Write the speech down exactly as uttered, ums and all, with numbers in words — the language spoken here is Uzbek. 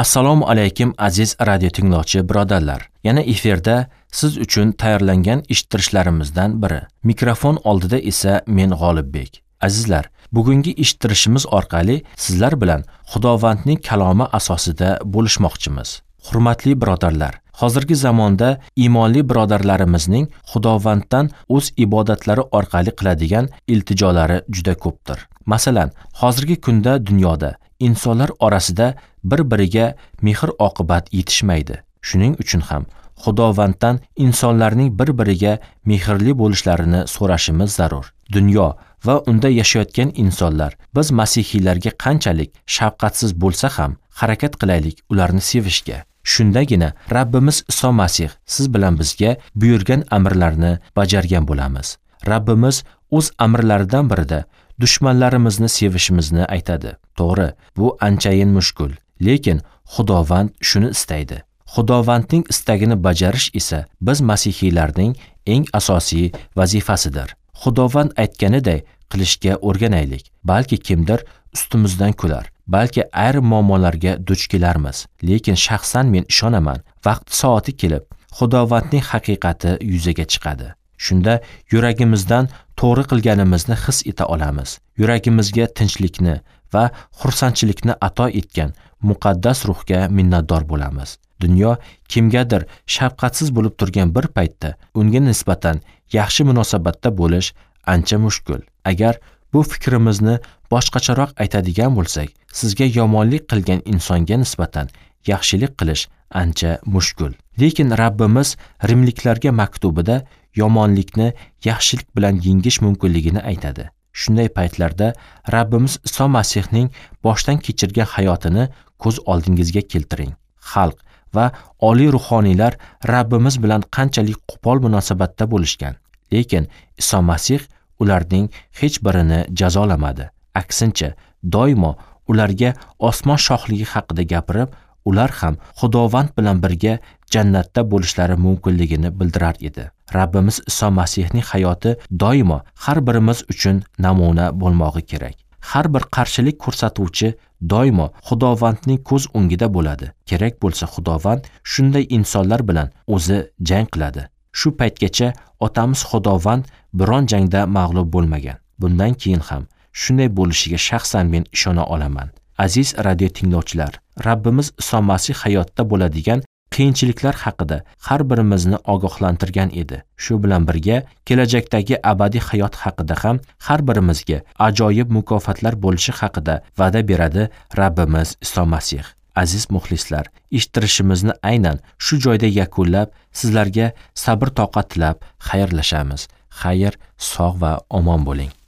Assalomu alaykum aziz radio tinglovchi birodarlar. Yana efirda siz uchun tayyorlangan eshittirishlarimizdan biri. Mikrofon oldida esa men G'olibbek. Azizlar, bugungi eshittirishimiz orqali sizlar bilan Xudovandning kalomi asosida bo'lishmoqchimiz. Hurmatli birodarlar, hozirgi zamonda iymonli birodarlarimizning Xudovanddan o'z ibodatlari orqali qiladigan iltijolari juda ko'pdir. Masalan, hozirgi kunda dunyoda insonlar orasida bir-biriga mehr-oqibat yetishmaydi. Shuning uchun ham Xudovanddan insonlarning bir-biriga mehrli bo'lishlarini so'rashimiz zarur. Dunyo va unda yashayotgan insonlar biz masihiylarga qanchalik shafqatsiz bo'lsa ham harakat qilaylik ularni sevishga. Shundagina Rabbimiz Iso Masih siz bilan bizga buyurgan amrlarni bajargan bo'lamiz. Rabbimiz o'z amrlaridan birida dushmanlarimizni sevishimizni aytadi. To'g'ri, bu anchayin mushkul, lekin Xudovand shuni istaydi. Xudovandning istagini bajarish esa biz masihiylarning eng asosiy vazifasidir. Xudovand aytganiday qilishga o'rganaylik. Balki kimdir ustimizdan kular, balki ayrim muammolarga duch kelarmiz, lekin shaxsan men ishonaman, vaqti soati kelib Xudovandning haqiqati yuzaga chiqadi. Shunda yuragimizdan to'g'ri qilganimizni his eta olamiz. Yuragimizga tinchlikni va xursandchilikni ato etgan muqaddas ruhga minnatdor bo'lamiz. Dunyo kimgadir shafqatsiz bo'lib turgan bir paytda unga nisbatan yaxshi munosabatda bo'lish ancha mushkul. Agar bu fikrimizni boshqacharoq aytadigan bo'lsak, sizga yomonlik qilgan insonga nisbatan yaxshilik qilish ancha mushkul. Lekin Rabbimiz Rimliklarga maktubida yomonlikni yaxshilik bilan yengish mumkinligini aytadi. Shunday paytlarda Rabbimiz Iso Masihning boshdan kechirgan hayotini ko'z oldingizga keltiring. Xalq va oliy ruhoniylar Rabbimiz bilan qanchalik qo'pol munosabatda bo'lishgan, lekin Iso Masih ularning hech birini jazolamadi. Aksincha, doimo ularga osmon shohligi haqida gapirib, ular ham Xudovand bilan birga jannatda bo'lishlari mumkinligini bildirar edi. Rabbimiz Iso Masihning hayoti doimo har birimiz uchun namuna bo'lmog'i kerak. Har bir qarshilik ko'rsatuvchi doimo Xudovandning ko'z o'ngida bo'ladi. Kerak bo'lsa Xudovand shunday insonlar bilan o'zi jang qiladi. Shu paytgacha otamiz Xudovand biron jangda mag'lub bo'lmagan. Bundan keyin ham shunday bo'lishiga shaxsan men ishona olaman. Aziz radio tinglovchilar, Rabbimiz Iso Masih hayotda bo'ladigan qiyinchiliklar haqida har birimizni ogohlantirgan edi. Shu bilan birga kelajakdagi abadiy hayot haqida ham har birimizga ajoyib mukofotlar bo'lishi haqida va'da beradi Rabbimiz Iso Masih. Aziz muxlislar, eshittirishimizni aynan shu joyda yakunlab, sizlarga sabr toqat tilab xayrlashamiz. Xayr, sog' va omon bo'ling.